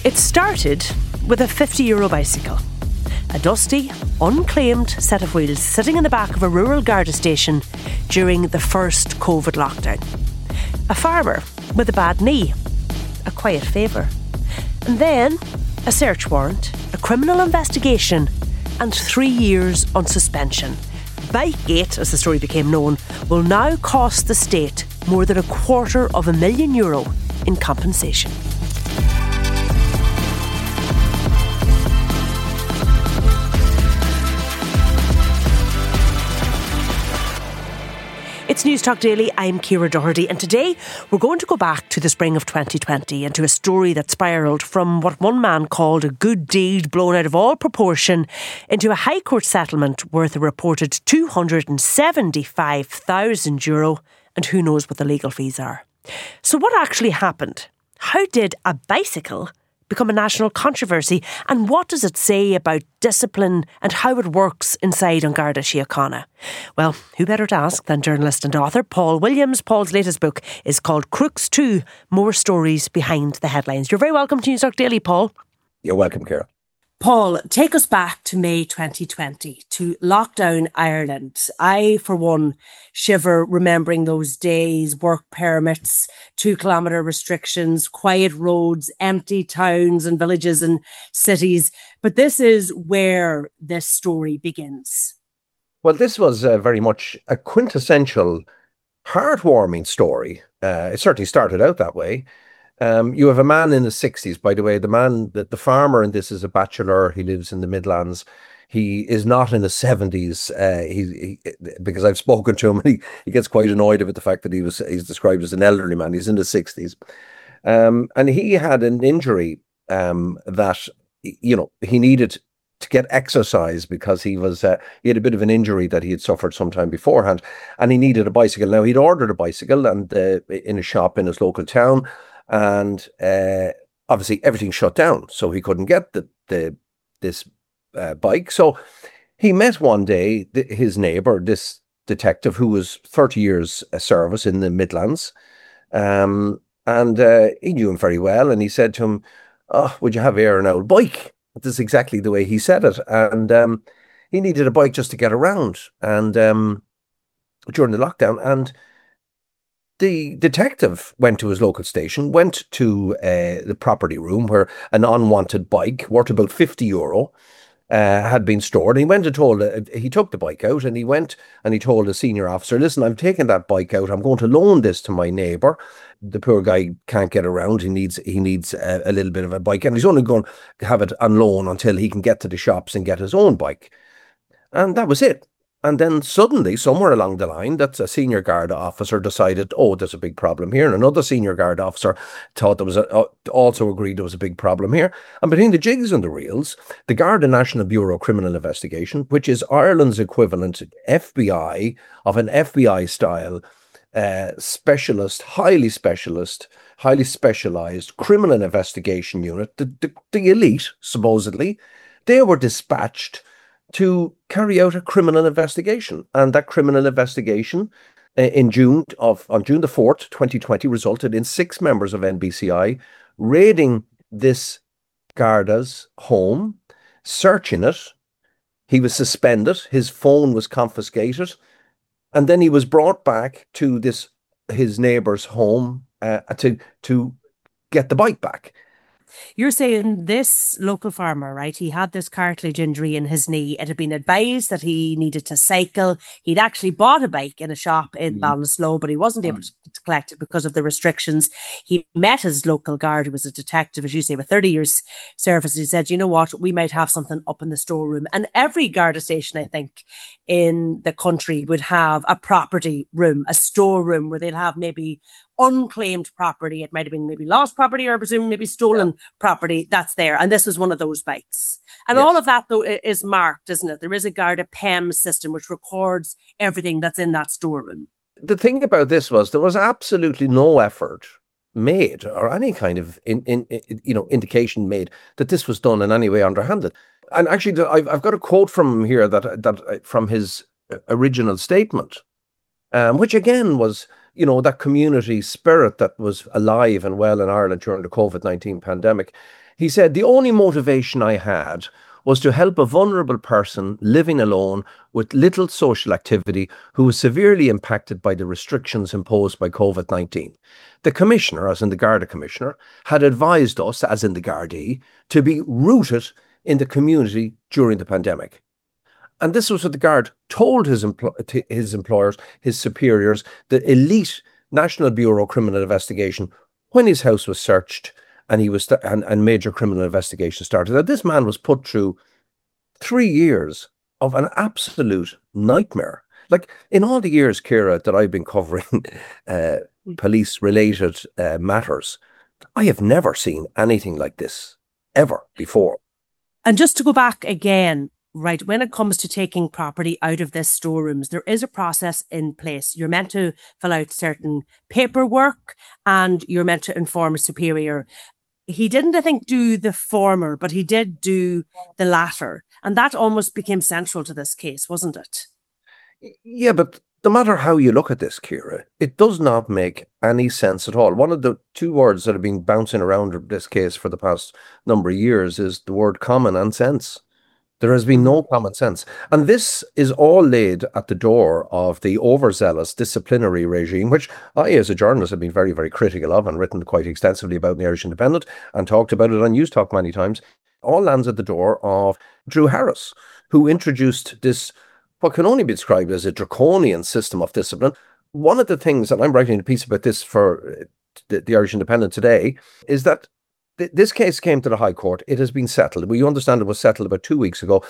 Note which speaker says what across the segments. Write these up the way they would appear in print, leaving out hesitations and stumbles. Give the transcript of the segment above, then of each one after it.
Speaker 1: It started with a €50 bicycle. A dusty, unclaimed set of wheels sitting in the back of a rural Garda station during the first COVID lockdown. A farmer with a bad knee. A quiet favour. And then a search warrant, a criminal investigation and 3 years on suspension. Bikegate, as the story became known, will now cost the state more than €250,000 in compensation. It's Newstalk Daily, I'm Ciara Doherty, and today we're going to go back to the spring of 2020 and to a story that spiralled from what one man called a good deed blown out of all proportion into a High Court settlement worth a reported €275,000, and who knows what the legal fees are. So what actually happened? How did a bicycle become a national controversy, and what does it say about discipline and how it works inside An Garda Síochána? Well, who better to ask than journalist and author Paul Williams. Paul's latest book is called Crooks 2, More Stories Behind the Headlines. You're very welcome to Newstalk Daily, Paul.
Speaker 2: You're welcome, Ciara.
Speaker 1: Paul, take us back to May 2020, to lockdown Ireland. I, for one, shiver remembering those days, work permits, 2-kilometre restrictions, quiet roads, empty towns and villages and cities. But this is where this story begins.
Speaker 2: Well, this was very much a quintessential, heartwarming story. It certainly started out that way. You have a man in his 60s, by the way. The farmer in this is a bachelor. He lives in the Midlands. He is not in his 70s. Because I've spoken to him, and he gets quite annoyed about the fact that he's described as an elderly man. He's in his 60s. And he had an injury that, he needed to get exercise because he had a bit of an injury that he had suffered sometime beforehand, and he needed a bicycle. Now, he'd ordered a bicycle and in a shop in his local town. And obviously everything shut down, so he couldn't get this bike. So he met one day his neighbour, this detective who was 30 years service in the Midlands, and he knew him very well. And he said to him, "Oh, would you have here an old bike?" This is exactly the way he said it. And he needed a bike just to get around, and during the lockdown. And the detective went to his local station, went to the property room where an unwanted bike worth about €50 had been stored. And he went and he took the bike out, and he went and he told a senior officer, "Listen, I'm taking that bike out. I'm going to loan this to my neighbour. The poor guy can't get around. He needs a little bit of a bike, and he's only going to have it on loan until he can get to the shops and get his own bike." And that was it. And then suddenly, somewhere along the line, that's a senior Garda officer decided, there's a big problem here. And another senior Garda officer thought also agreed there was a big problem here. And between the jigs and the reels, the Garda National Bureau of Criminal Investigation, which is Ireland's equivalent FBI of an FBI-style specialist, highly specialised criminal investigation unit, the elite, supposedly, they were dispatched to carry out a criminal investigation. And that criminal investigation on June the 4th, 2020, resulted in 6 members of NBCI raiding this Garda's home, searching it. He was suspended. His phone was confiscated. And then he was brought back to his neighbour's home to get the bike back.
Speaker 1: You're saying this local farmer, right? He had this cartilage injury in his knee. It had been advised that he needed to cycle. He'd actually bought a bike in a shop in Ballinasloe, but he wasn't able to collect it because of the restrictions. He met his local guard, who was a detective, as you say, with 30 years service. He said, "You know what? We might have something up in the storeroom." And every Garda station, I think, in the country would have a property room, a storeroom where they'll have maybe unclaimed property. It might have been maybe lost property, or I presume maybe stolen property that's there. And this was one of those bikes. And all of that, though, is marked, isn't it? There is a Garda PEM system which records everything that's in that storeroom.
Speaker 2: The thing about this was there was absolutely no effort made or any kind of indication made that this was done in any way underhanded. And actually, I've got a quote from him here that from his original statement, which again was that community spirit that was alive and well in Ireland during the COVID-19 pandemic. He said, the only motivation I had was to help a vulnerable person living alone with little social activity who was severely impacted by the restrictions imposed by COVID-19. The commissioner, as in the Garda commissioner, had advised us, as in the Gardaí, to be rooted in the community during the pandemic. And this was what the Guard told his employers, his superiors, the elite National Bureau of Criminal Investigation, when his house was searched and and major criminal investigation started. Now, this man was put through 3 years of an absolute nightmare. Like, in all the years, Ciara, that I've been covering police-related matters, I have never seen anything like this ever before.
Speaker 1: And just to go back again, right, when it comes to taking property out of this storerooms, there is a process in place. You're meant to fill out certain paperwork and you're meant to inform a superior. He didn't, I think, do the former, but he did do the latter. And that almost became central to this case, wasn't it?
Speaker 2: Yeah, but no matter how you look at this, Ciara, it does not make any sense at all. One of the two words that have been bouncing around this case for the past number of years is the word common and sense. There has been no common sense. And this is all laid at the door of the overzealous disciplinary regime, which I, as a journalist, have been very, very critical of and written quite extensively about in the Irish Independent and talked about it on News Talk many times. All lands at the door of Drew Harris, who introduced this, what can only be described as a draconian system of discipline. One of the things, and I'm writing a piece about this for the Irish Independent today, is that this case came to the High Court. It has been settled. We understand it was settled about 2 weeks ago,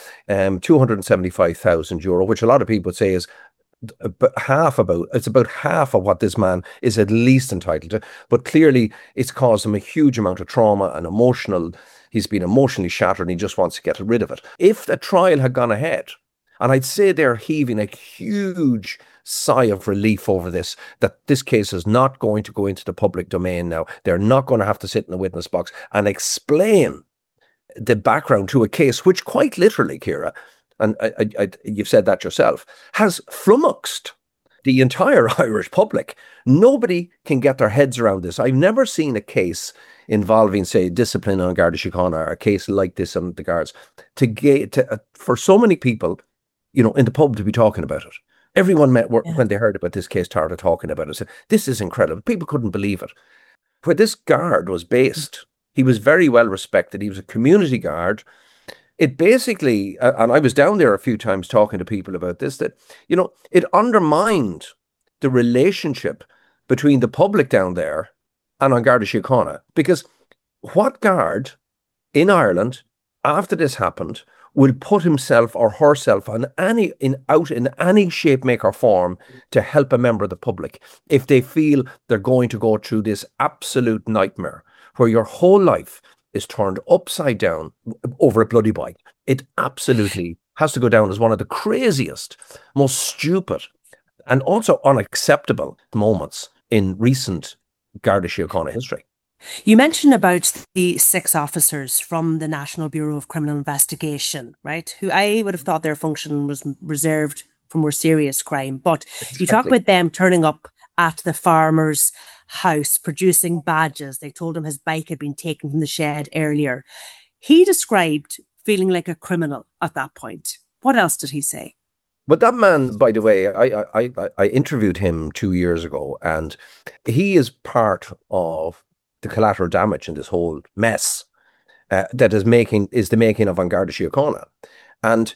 Speaker 2: €275,000, which a lot of people would say is about half of what this man is at least entitled to. But clearly, it's caused him a huge amount of trauma and he's been emotionally shattered and he just wants to get rid of it. If the trial had gone ahead, and I'd say they're heaving a huge sigh of relief over this, that this case is not going to go into the public domain now. They're not going to have to sit in the witness box and explain the background to a case which quite literally, Ciara, and you've said that yourself, has flummoxed the entire Irish public. Nobody can get their heads around this. I've never seen a case involving, say, discipline on Garda Síochána, or a case like this on the Guards, for so many people, in the pub to be talking about it. Everyone when they heard about this case, started talking about it. Said, this is incredible. People couldn't believe it. Where this guard was based, he was very well respected. He was a community guard. It basically, and I was down there a few times talking to people about this, that, it undermined the relationship between the public down there and on Garda Síochána. Because what guard in Ireland, after this happened, will put himself or herself out in any shape, make or form to help a member of the public if they feel they're going to go through this absolute nightmare where your whole life is turned upside down over a bloody bike? It absolutely has to go down as one of the craziest, most stupid and also unacceptable moments in recent Garda Síochána history.
Speaker 1: You mentioned about the 6 officers from the National Bureau of Criminal Investigation, right? Who I would have thought their function was reserved for more serious crime. But you talk about them turning up at the farmer's house, producing badges. They told him his bike had been taken from the shed earlier. He described feeling like a criminal at that point. What else did he say?
Speaker 2: But that man, by the way, I interviewed him 2 years ago, and he is part of the collateral damage in this whole mess that is the making of An Garda Síochána. And,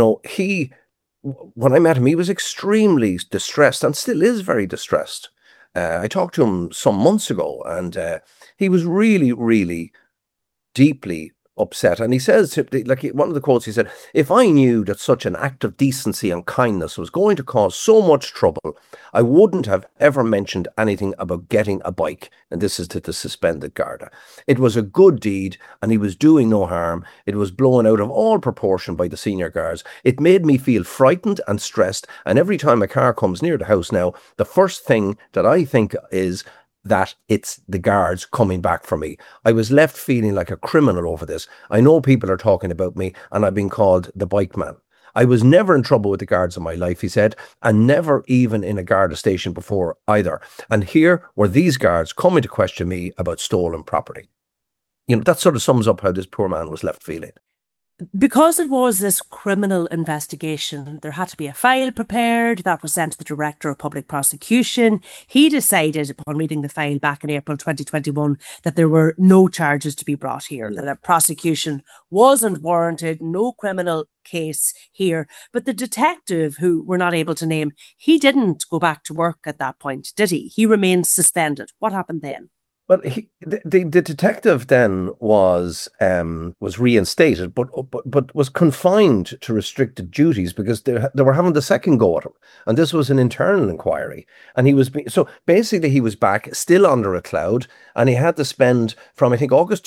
Speaker 2: when I met him, he was extremely distressed and still is very distressed. I talked to him some months ago, and he was really, really deeply upset. And he says, like one of the quotes, he said, if I knew that such an act of decency and kindness was going to cause so much trouble, I wouldn't have ever mentioned anything about getting a bike. And this is to the suspended Garda. It was a good deed and he was doing no harm. It was blown out of all proportion by the senior guards. It made me feel frightened and stressed. And every time a car comes near the house now, the first thing that I think is that it's the guards coming back for me. I was left feeling like a criminal over this. I know people are talking about me and I've been called the bike man. I was never in trouble with the guards in my life, he said, and never even in a Garda station before either. And here were these guards coming to question me about stolen property. That sort of sums up how this poor man was left feeling.
Speaker 1: Because it was this criminal investigation, there had to be a file prepared that was sent to the Director of Public Prosecution. He decided, upon reading the file back in April 2021, that there were no charges to be brought here, that a prosecution wasn't warranted, no criminal case here. But the detective, who we're not able to name, he didn't go back to work at that point, did he? He remained suspended. What happened then?
Speaker 2: Well, the detective then was reinstated, but was confined to restricted duties because they were having the second go at him, and this was an internal inquiry. And so basically he was back still under a cloud, and he had to spend from I think August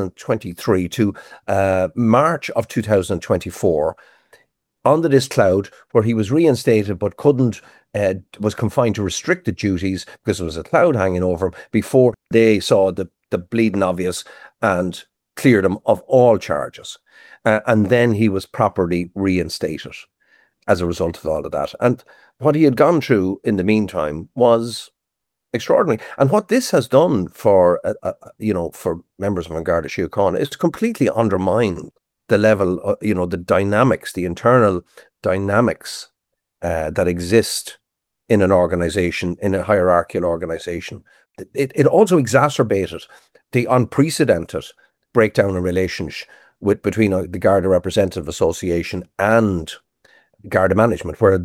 Speaker 2: 2023 to March of 2024 under this cloud, where he was reinstated but was confined to restricted duties because there was a cloud hanging over him before they saw the bleeding obvious and cleared him of all charges. And then he was properly reinstated as a result of all of that. And what he had gone through in the meantime was extraordinary. And what this has done for members of An Garda Síochána is completely undermine the level, the dynamics, the internal dynamics that exist in an organization, in a hierarchical organization. It also exacerbated the unprecedented breakdown in relationship between the Garda Representative Association and Garda management, where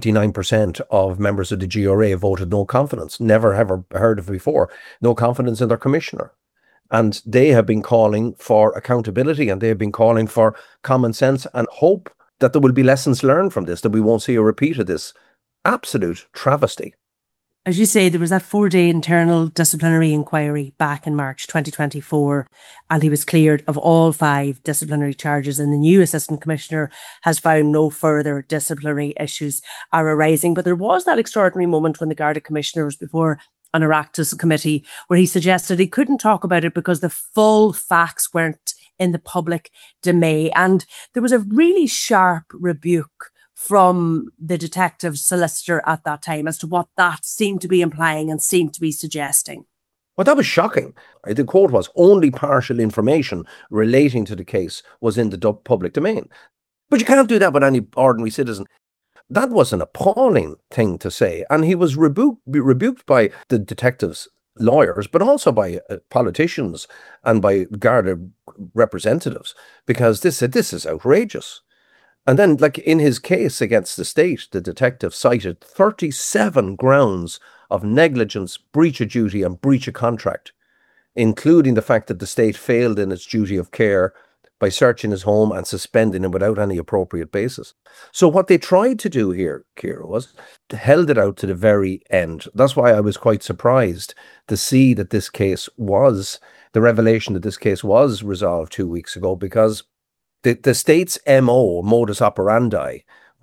Speaker 2: 99% of members of the GRA voted no confidence, never ever heard of before, no confidence in their commissioner. And they have been calling for accountability, and they have been calling for common sense and hope that there will be lessons learned from this, that we won't see a repeat of this absolute travesty.
Speaker 1: As you say, there was that 4-day internal disciplinary inquiry back in March 2024, and he was cleared of all 5 disciplinary charges, and the new Assistant Commissioner has found no further disciplinary issues are arising. But there was that extraordinary moment when the Garda Commissioner was before an Oireachtas committee where he suggested he couldn't talk about it because the full facts weren't in the public domain. And there was a really sharp rebuke from the detective solicitor at that time as to what that seemed to be implying and seemed to be suggesting.
Speaker 2: Well, that was shocking. The quote was, only partial information relating to the case was in the public domain. But you can't do that with any ordinary citizen. That was an appalling thing to say. And he was rebuked by the detectives' lawyers, but also by politicians and by Garda representatives, because this is outrageous. And then, like in his case against the state, the detective cited 37 grounds of negligence, breach of duty and breach of contract, including the fact that the state failed in its duty of care by searching his home and suspending him without any appropriate basis. So what they tried to do here, Ciara, was held it out to the very end. That's why I was quite surprised to see that the revelation that this case was resolved 2 weeks ago, because the state's modus operandi,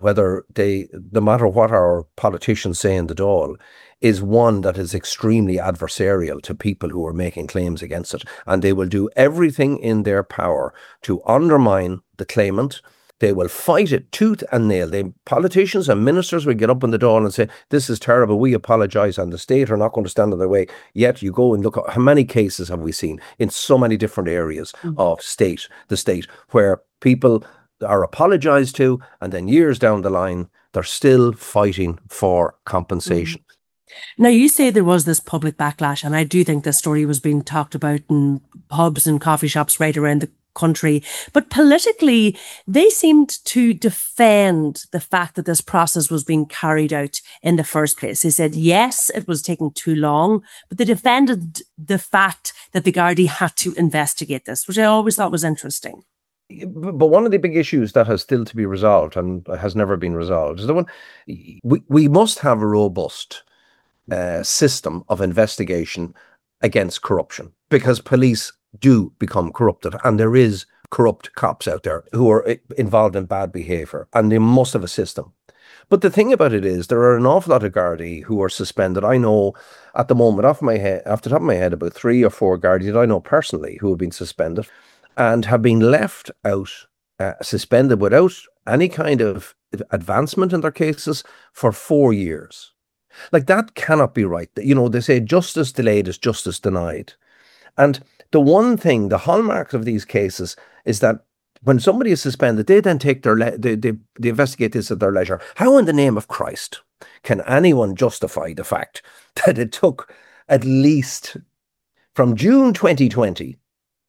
Speaker 2: no matter what our politicians say in the Dáil, is one that is extremely adversarial to people who are making claims against it. And they will do everything in their power to undermine the claimant. They will fight it tooth and nail. Politicians and ministers will get up in the Dáil and say, this is terrible, we apologise, and the state are not going to stand in their way. Yet you go and look at how many cases have we seen in so many different areas of the state, where people are apologised to, and then years down the line, they're still fighting for compensation.
Speaker 1: Now, you say there was this public backlash, and I do think this story was being talked about in pubs and coffee shops right around the country. But politically, they seemed to defend the fact that this process was being carried out in the first place. They said, yes, it was taking too long, but they defended the fact that the Gardaí had to investigate this, which I always thought was interesting.
Speaker 2: But one of the big issues that has still to be resolved, and has never been resolved, is the one we must have a robust system of investigation against corruption, because police do become corrupted, and there is corrupt cops out there who are involved in bad behaviour, and they must have a system. But the thing about it is, there are an awful lot of Gardaí who are suspended. I know at the moment, off the top of my head, about 3 or 4 Gardaí that I know personally who have been suspended and have been left out, suspended without any kind of advancement in their cases for 4 years. Like, that cannot be right. You know, they say justice delayed is justice denied. And the one thing, the hallmark of these cases is that when somebody is suspended, they then take they investigate this at their leisure. How in the name of Christ can anyone justify the fact that it took at least from June 2020,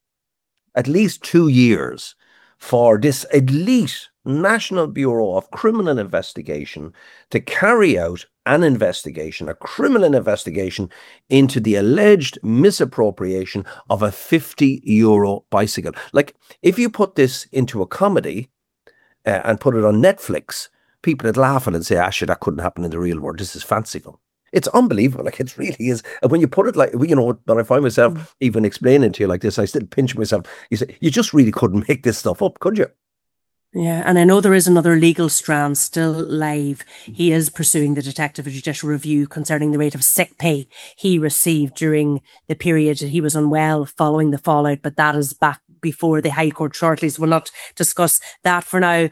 Speaker 2: at least 2 years for this elite National Bureau of Criminal Investigation to carry out an investigation, a criminal investigation into the alleged misappropriation of a €50 bicycle? Like, if you put this into a comedy and put it on Netflix, people would laugh at it and say, "Actually, that couldn't happen in the real world. This is fanciful." It's unbelievable. Like, it really is. And when you put it like, you know, when I find myself even explaining to you like this, I still pinch myself. You say, you just really couldn't make this stuff up, could you?
Speaker 1: Yeah, and I know there is another legal strand still live. He is pursuing the Detective Judicial Review concerning the rate of sick pay he received during the period that he was unwell following the fallout, but that is back before the High Court shortly, so we'll not discuss that for now.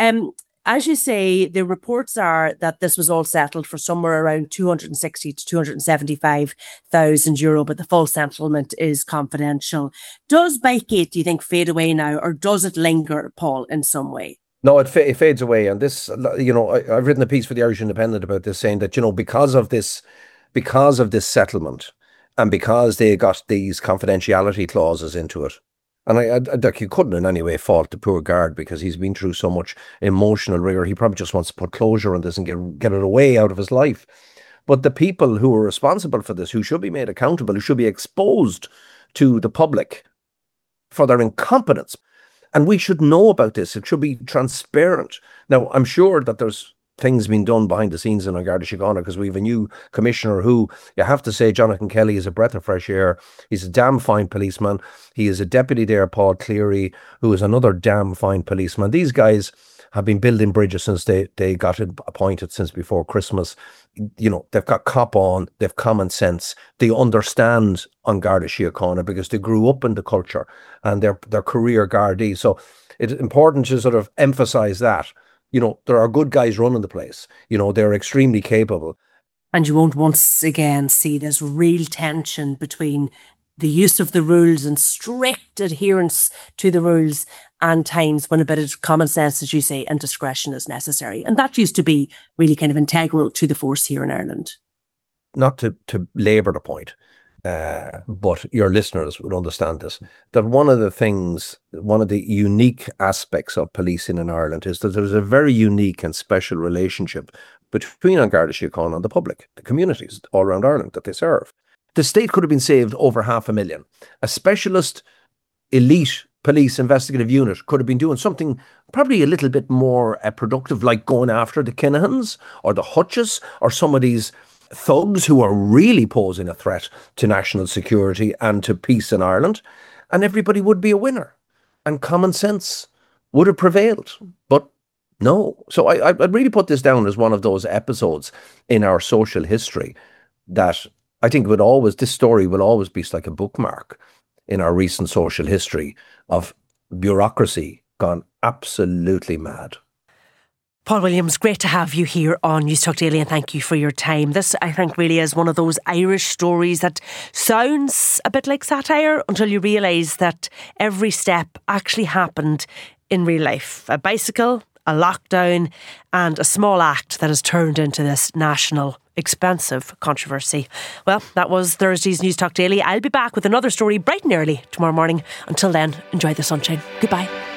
Speaker 1: As you say, the reports are that this was all settled for somewhere around 260 to 275,000 euro, but the full settlement is confidential. Does Bikegate, do you think, fade away now, or does it linger, Paul, in some way?
Speaker 2: No, it fades away. And this, you know, I've written a piece for the Irish Independent about this, saying that, you know, because of this settlement, and because they got these confidentiality clauses into it, and like, you couldn't in any way fault the poor guard, because he's been through so much emotional rigor. He probably just wants to put closure on this and get it away out of his life. But the people who are responsible for this, who should be made accountable, who should be exposed to the public for their incompetence, and we should know about this. It should be transparent. Now, I'm sure that there's things being done behind the scenes in Garda Síochána, because we have a new commissioner who, you have to say, Jonathan Kelly is a breath of fresh air. He's a damn fine policeman. He is a deputy there, Paul Cleary, who is another damn fine policeman. These guys have been building bridges since they got appointed, since before Christmas. You know, they've got cop on, they've common sense, they understand on Garda Síochána because they grew up in the culture and they're career Gardaí. So it's important to sort of emphasise that. You know, there are good guys running the place. You know, they're extremely capable.
Speaker 1: And you won't once again see this real tension between the use of the rules and strict adherence to the rules, and times when a bit of common sense, as you say, and discretion is necessary. And that used to be really kind of integral to the force here in Ireland.
Speaker 2: Not to labour the point, but your listeners would understand this, that one of the unique aspects of policing in Ireland is that there's a very unique and special relationship between Garda Síochána and the public, the communities all around Ireland that they serve. The state could have been saved over 500,000. A specialist, elite police investigative unit could have been doing something probably a little bit more productive, like going after the Kinahans or the Hutches or some of these thugs who are really posing a threat to national security and to peace in Ireland, and everybody would be a winner and common sense would have prevailed. But no. So I'd really put this down as one of those episodes in our social history that I think this story will always be like a bookmark in our recent social history of bureaucracy gone absolutely mad.
Speaker 1: Paul Williams, great to have you here on Newstalk Daily, and thank you for your time. This, I think, really is one of those Irish stories that sounds a bit like satire until you realise that every step actually happened in real life. A bicycle, a lockdown, and a small act that has turned into this national expensive controversy. Well, that was Thursday's Newstalk Daily. I'll be back with another story bright and early tomorrow morning. Until then, enjoy the sunshine. Goodbye.